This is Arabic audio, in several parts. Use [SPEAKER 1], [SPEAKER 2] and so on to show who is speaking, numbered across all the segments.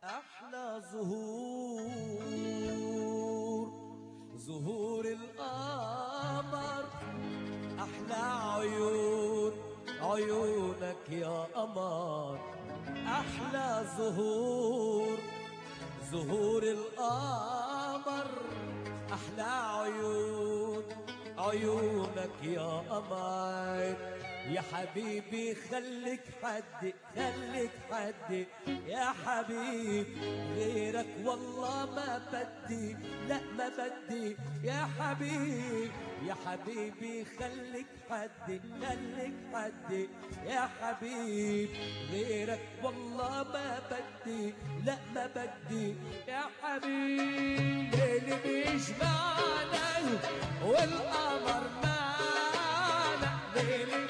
[SPEAKER 1] أحلى زهور القمر، أحلى عيونك يا قمر. أحلى زهور القمر، أحلى عيونك يا قمر. يا حبيبي خليك حدي يا حبيب، غيرك والله ما بدي، لا ما بدي يا حبيب. يا حبيبي خليك حدي يا حبيب، غيرك والله ما بدي، لا ما بدي يا حبيب. ليلي بيجمعنا والقمر معنا، ليلي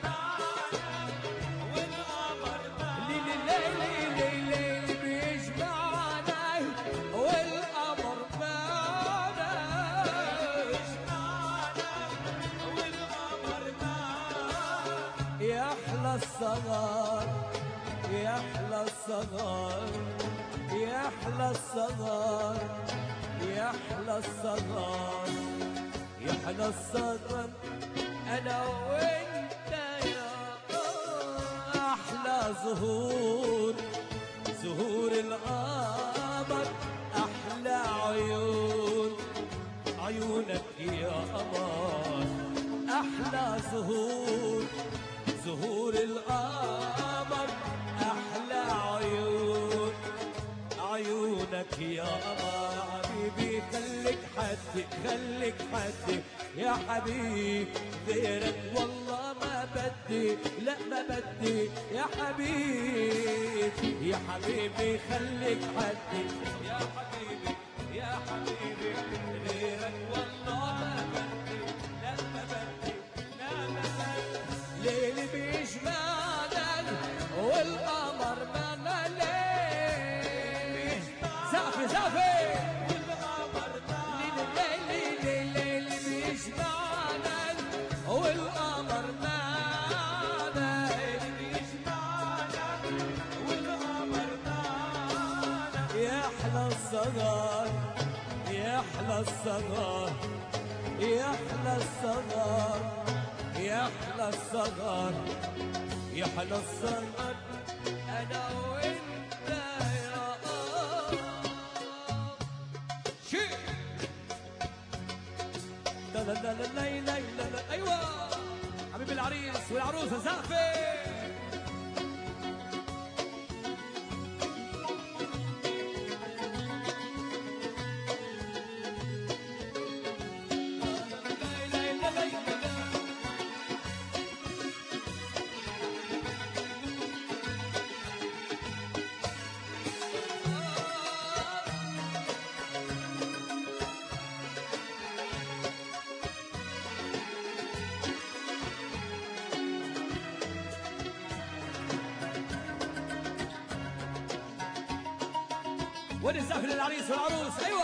[SPEAKER 1] الصغار، يحلى الصغار، يحلى الصغار، يحلى الصغار، يحلى الصغار أنا وأنت يا أحلى زهور القمر، أحلى عيونك يا قمر. أحلى زهور القمر، أحلى عيونك يا قمر. حبيبي خليك حدي يا حبيب، غيرك والله ما بدي، لا ما بدي يا حبيب. يا حبيبي خليك حدي يا حبيبي، يا حبيبي غيرك والله ما بدي، لا ما بدي، لا ما بدي. ليلي بيجمعنا والقمر معنا، ليل زافي والقمر معنا، ليلي بيجمعنا والقمر معنا، ليلي بيجمعنا والقمر معنا. يحلى الصغار، يحلى الصغار، يحلى الصغار، يحلى الصغر، يحلى الصغر أنا وأنت يا شي. لا لا لا لا لا لا لا. أيوة حبيب العريس والعروسة زقفة. وين الزفة للعريس والعروس؟ ايوه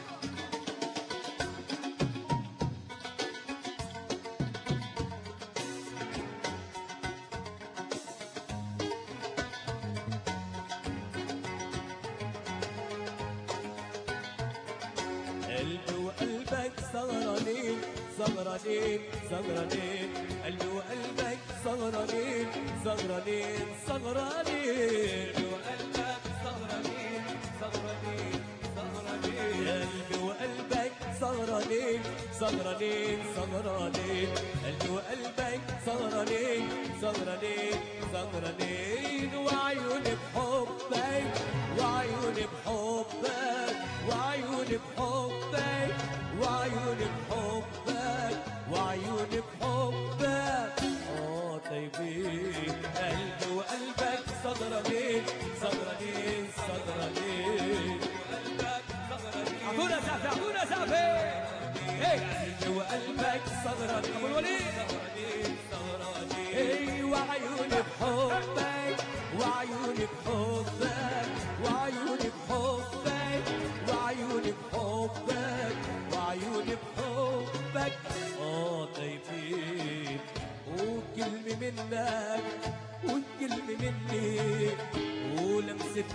[SPEAKER 1] قلبي وقلبك سهرانين سهرانين سهرانين، قلبي وقلبك سهرانين سهرانين سهرانين، قلبي وقلبك سهرانين سهرانين سهرانين، قلبي وقلبك سهرانين سهرانين سهرانين، قلبي وقلبك سهرانين سهرانين سهرانين. وعيوني بحبك، وعيوني بحبك، وعيوني بحبك، وعيوني بحبك، وعيوني بحبك طيبين. قلبي وقلبك سهرانين سهرانين سهرانين، وقلبك سهرانين. عطونا زعفة، عطونا زعفة. قلبي وقلبك سهرانين أبو الوليد سهرانين سهرانين. وعيوني بحبك، وعيوني بحبك،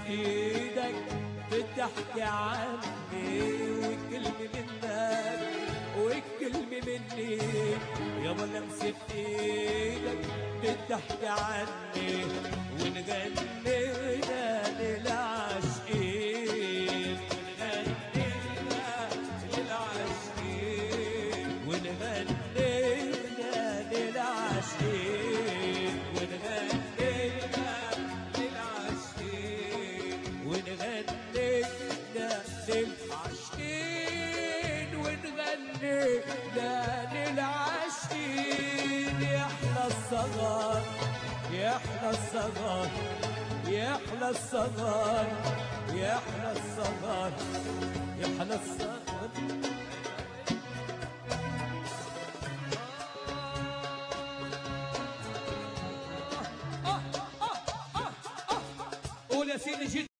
[SPEAKER 1] ايدك بتحكي عني، والكلمة منك والكلمة مني، يابا لمسة ايدك بتحكي عني، ونغنينا للعاشقين، ونغنينا للعاشقين، ونغنينا للعاشقين، ونغنينا للعاشقين، ونغنينا للعاشقين، ونغنينا للعاشقين. يحلى الصغار يحلى الصغار يحلى الصغار يحلى الصغار يحلى الصغار. قول يا سيدي.